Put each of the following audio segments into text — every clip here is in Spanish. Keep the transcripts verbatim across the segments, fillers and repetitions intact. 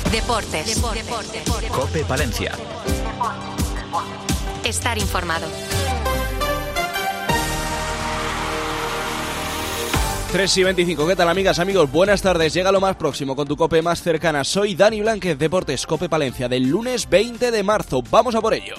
Deportes. Deportes. Deportes. COPE Palencia. Estar informado. tres y veinticinco, ¿qué tal, amigas, amigos? Buenas tardes, llega lo más próximo con tu COPE más cercana. Soy Dani Blanquez, Deportes COPE Palencia, del lunes veinte de marzo. Vamos a por ello.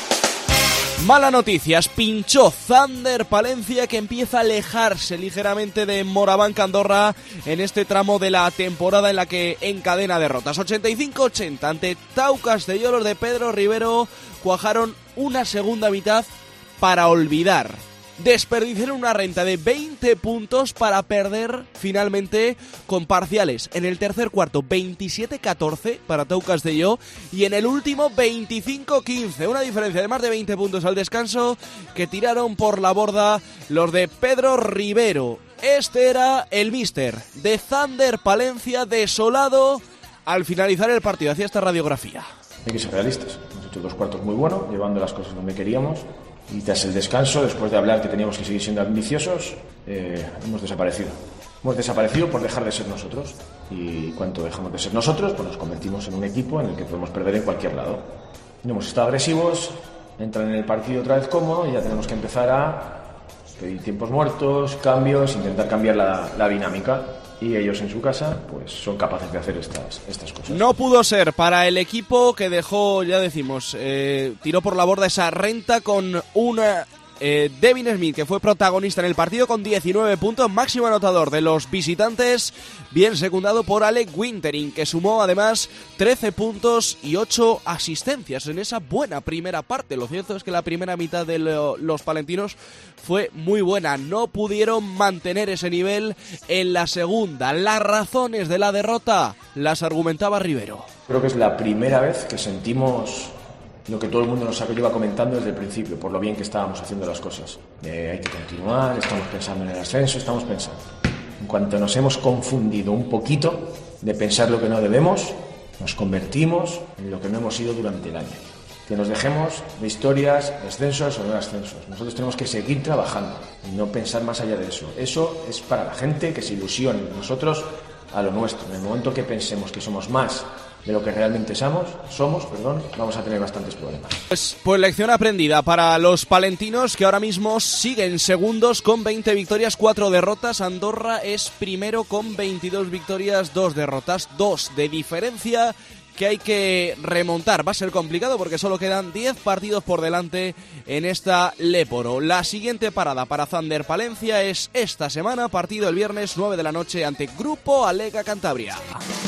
Mala noticias, pinchó Thunder Palencia, que empieza a alejarse ligeramente de Morabanc Andorra en este tramo de la temporada en la que encadena derrotas. ochenta y cinco ochenta ante Tau Castelló. Los de Pedro Rivero cuajaron una segunda mitad para olvidar. Desperdiciaron una renta de veinte puntos para perder finalmente con parciales. En el tercer cuarto veintisiete catorce para Tau Castelló y en el último veinticinco quince. Una diferencia de más de veinte puntos al descanso que tiraron por la borda los de Pedro Rivero. Este era el míster de Thunder Palencia, desolado al finalizar el partido. Hacía esta radiografía. Hay que ser realistas. Hemos hecho dos cuartos muy buenos, llevando las cosas donde queríamos. Y tras el descanso, después de hablar que teníamos que seguir siendo ambiciosos, eh, hemos desaparecido. Hemos desaparecido por dejar de ser nosotros. Y cuando dejamos de ser nosotros, pues nos convertimos en un equipo en el que podemos perder en cualquier lado. No hemos estado agresivos, entran en el partido otra vez cómodo y ya tenemos que empezar a pedir tiempos muertos, cambios, intentar cambiar la, la dinámica. Y ellos en su casa pues son capaces de hacer estas, estas cosas. No pudo ser para el equipo que dejó, ya decimos, eh, tiró por la borda esa renta con una... Eh, Devin Smith, que fue protagonista en el partido con diecinueve puntos, máximo anotador de los visitantes, bien secundado por Alec Wintering, que sumó además trece puntos y ocho asistencias en esa buena primera parte. Lo cierto es que la primera mitad de lo, los palentinos fue muy buena, no pudieron mantener ese nivel en la segunda. Las razones de la derrota las argumentaba Rivero. Creo que es la primera vez que sentimos lo que todo el mundo nos lleva comentando desde el principio, por lo bien que estábamos haciendo las cosas. Eh, hay que continuar, estamos pensando en el ascenso, estamos pensando. En cuanto nos hemos confundido un poquito de pensar lo que no debemos, nos convertimos en lo que no hemos sido durante el año. Que nos dejemos de historias, descensos o no ascensos. Nosotros tenemos que seguir trabajando y no pensar más allá de eso. Eso es para la gente que se ilusione, nosotros a lo nuestro. En el momento que pensemos que somos más de lo que realmente somos, somos, perdón, vamos a tener bastantes problemas. Pues, pues lección aprendida para los palentinos, que ahora mismo siguen segundos con veinte victorias, cuatro derrotas. Andorra es primero con veintidós victorias, dos derrotas, dos de diferencia que hay que remontar. Va a ser complicado porque solo quedan diez partidos por delante en esta Léporo. La siguiente parada para Thunder Palencia es esta semana, partido el viernes nueve de la noche ante Grupo Alega Cantabria.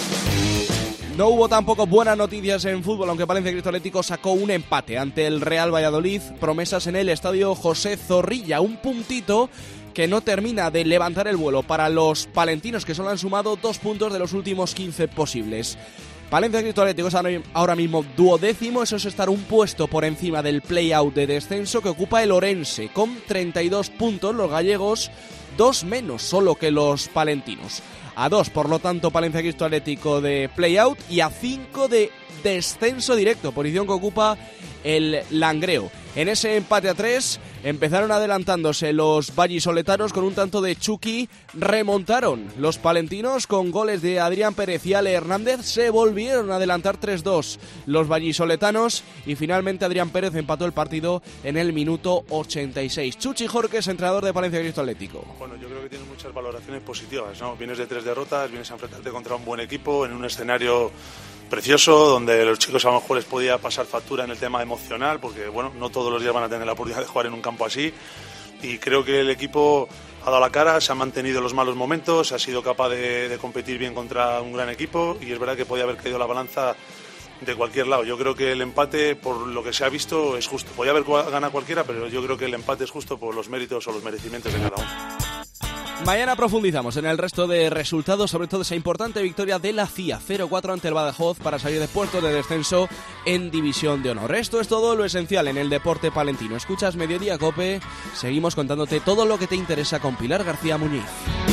No hubo tampoco buenas noticias en fútbol, aunque Palencia Cristo Atlético sacó un empate ante el Real Valladolid. Promesas en el estadio José Zorrilla, un puntito que no termina de levantar el vuelo para los palentinos, que solo han sumado dos puntos de los últimos quince posibles. Palencia Cristo Atlético es ahora mismo duodécimo, eso es estar un puesto por encima del play-out de descenso que ocupa el Orense, con treinta y dos puntos. Los gallegos, dos menos solo que los palentinos. A dos, por lo tanto, Palencia Cristo Atlético de play-out y a cinco de descenso directo, posición que ocupa el Langreo. En ese empate a tres empezaron adelantándose los vallisoletanos con un tanto de Chucky, remontaron los palentinos con goles de Adrián Pérez y Ale Hernández, se volvieron a adelantar tres dos los vallisoletanos y finalmente Adrián Pérez empató el partido en el minuto ochenta y seis. Chuchi Jorques, entrenador de Palencia Cristo Atlético. Bueno, yo creo que tienes muchas valoraciones positivas, ¿no? Vienes de tres derrotas, vienes a enfrentarte contra un buen equipo en un escenario precioso, donde los chicos a lo mejor les podía pasar factura en el tema emocional, porque bueno, no todos los días van a tener la oportunidad de jugar en un campo así, y creo que el equipo ha dado la cara, se ha mantenido los malos momentos, ha sido capaz de, de competir bien contra un gran equipo, y es verdad que podía haber caído la balanza de cualquier lado. Yo creo que el empate, por lo que se ha visto, es justo. Podía haber ganado cualquiera, pero yo creo que el empate es justo por los méritos o los merecimientos de cada uno. Mañana profundizamos en el resto de resultados, sobre todo esa importante victoria de la C I A cero cuatro ante el Badajoz para salir de puestos de descenso en División de Honor. Esto es todo lo esencial en el deporte palentino. Escuchas Mediodía Cope, seguimos contándote todo lo que te interesa con Pilar García Muñiz.